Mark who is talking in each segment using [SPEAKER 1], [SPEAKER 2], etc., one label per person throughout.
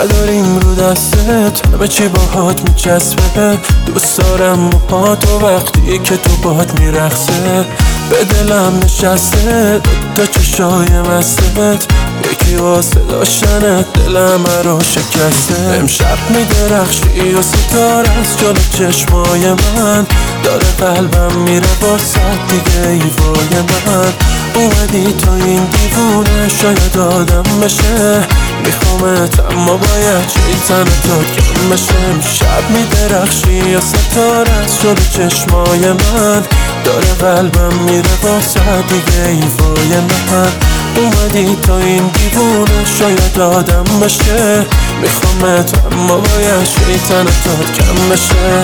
[SPEAKER 1] نداریم رو دستت، همه چی باهات میچسبه. دوست دارم موهاتو وقتی که تو باهات میرقصه. به دلم نشسته تا چشای مستت، یکی واسه داشتنت دلم رو شکسته. امشب میدرخشی و ستاره از جلو چشمای من، داره قلبم میره واسه دیگه ایوای من. اومدی تا این دیوونه شاید آدم بشه، میخوامت اما باید شیطنتات کم بشه. امشب میدرخشی و ستاره از جلو چشمای من، داره قلبم میره واسه دیگه ایوای من. اومدی تا این دیوونه شاید آدم بشه، میخوامت اما باید شیطنتات کم بشه.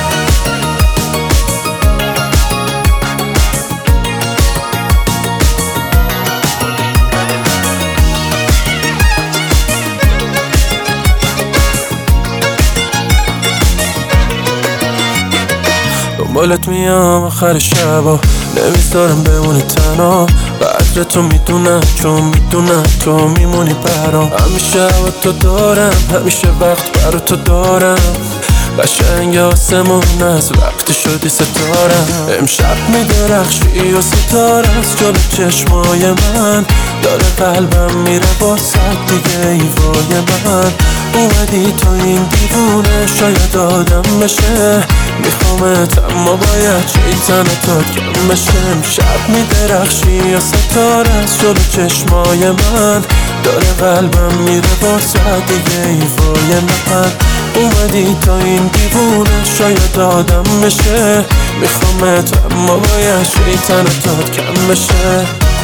[SPEAKER 1] دنبالت میام آخر شبا، نمیذارم بمونی تنها. قدر تو میدونم چون میدونم تو میمونی برام. همیشه هوا تو دارم، همیشه وقت برا تو دارم. قشنگ آسمون از وقتی شدی ستارم. امشب میدرخشی و ستاره از جلو چشمای من، داره قلبم میره واسه دیگه ایوای من. اومدی تا این دیوونه شاید آدم بشه، میخوامت اما باید شیطنتات کم بشه. امشب میدرخشی و ستاره از جلو چشمای من، داره قلبم میره واسه دیگه ایوای من. اومدی تا این دیوونه شاید آدم بشه، میخوامت اما باید شیطنتات کم بشه.